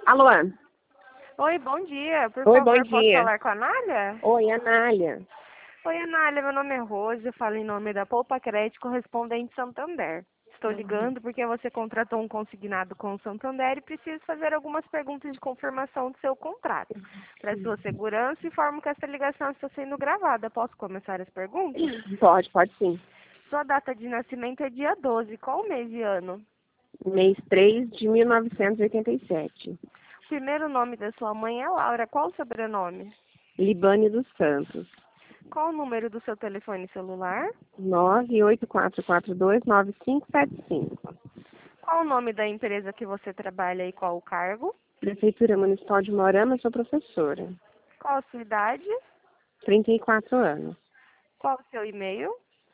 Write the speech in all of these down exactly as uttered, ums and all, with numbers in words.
Alô? Oi, bom dia. Por Oi, favor, bom posso dia. falar com a Anália? Oi, Anália. Oi, Anália, meu nome é Rose, eu falo em nome da Poupa Crédito correspondente Santander. Estou ligando porque você contratou um consignado com o Santander e preciso fazer algumas perguntas de confirmação do seu contrato. Para sua segurança, informo que essa ligação está sendo gravada. Posso começar as perguntas? Pode, pode sim. Sua data de nascimento é dia doze. Qual mês e ano? Mês três de mil novecentos e oitenta e sete. O primeiro nome da sua mãe é Laura. Qual o sobrenome? Libane dos Santos. Qual o número do seu telefone celular? nove oito quatro quatro dois nove cinco sete cinco. Qual o nome da empresa que você trabalha e qual o cargo? Prefeitura Municipal de Morama, sou professora. Qual a sua idade? trinta e quatro anos. Qual o seu e-mail?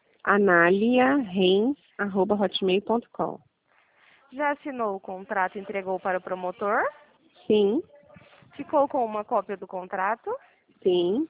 anália reis arroba hotmail ponto com. Já assinou o contrato e entregou para o promotor? Sim, Ficou com uma cópia do contrato? sim.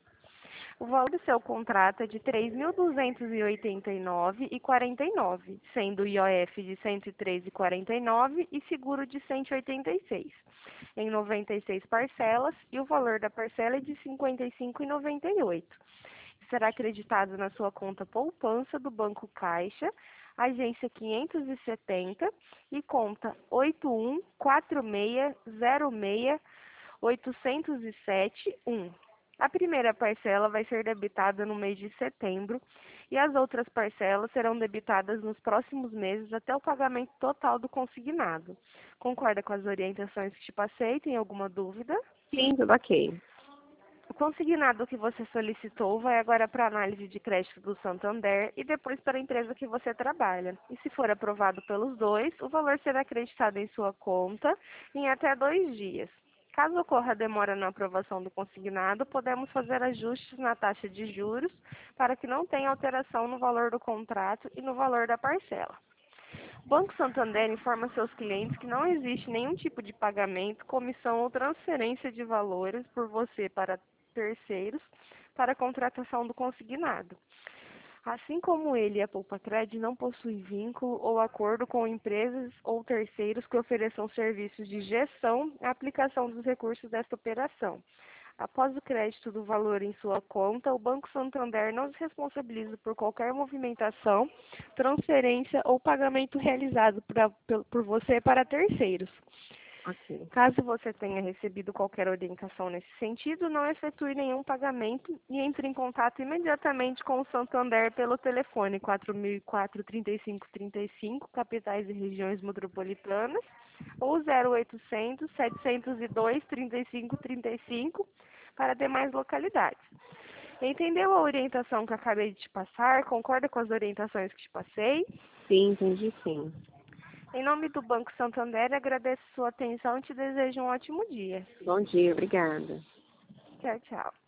O valor do seu contrato é de três mil duzentos e oitenta e nove reais e quarenta e nove centavos, sendo I O F de cento e três reais e quarenta e nove centavos e seguro de cento e oitenta e seis reais, em noventa e seis parcelas, e o valor da parcela é de cinquenta e cinco reais e noventa e oito centavos. Será acreditado na sua conta poupança do Banco Caixa, agência quinhentos e setenta e conta oito um quatro seis zero seis oito zero sete um. A primeira parcela vai ser debitada no mês de setembro e as outras parcelas serão debitadas nos próximos meses até o pagamento total do consignado. Concorda com as orientações que te passei? Tem alguma dúvida? Sim, tudo ok. O consignado que você solicitou vai agora para a análise de crédito do Santander e depois para a empresa que você trabalha. E se for aprovado pelos dois, o valor será acreditado em sua conta em até dois dias. Caso ocorra demora na aprovação do consignado, podemos fazer ajustes na taxa de juros para que não tenha alteração no valor do contrato e no valor da parcela. O Banco Santander informa seus clientes que não existe nenhum tipo de pagamento, comissão ou transferência de valores por você para terceiros para a contratação do consignado. Assim como ele e a Poupa Crédito não possuem vínculo ou acordo com empresas ou terceiros que ofereçam serviços de gestão e aplicação dos recursos desta operação. Após o crédito do valor em sua conta, o Banco Santander não se responsabiliza por qualquer movimentação, transferência ou pagamento realizado pra, por você para terceiros. Ok. Caso você tenha recebido qualquer orientação nesse sentido, não efetue nenhum pagamento e entre em contato imediatamente com o Santander pelo telefone quatro mil e quatro, trinta e cinco trinta e cinco, capitais e regiões metropolitanas, ou zero oitocentos, setecentos e dois, trinta e cinco trinta e cinco para demais localidades. Entendeu a orientação que eu acabei de te passar? Concorda com as orientações que te passei? Sim, entendi sim. Em nome do Banco Santander, agradeço sua atenção e te desejo um ótimo dia. Bom dia, obrigada. Tchau, tchau.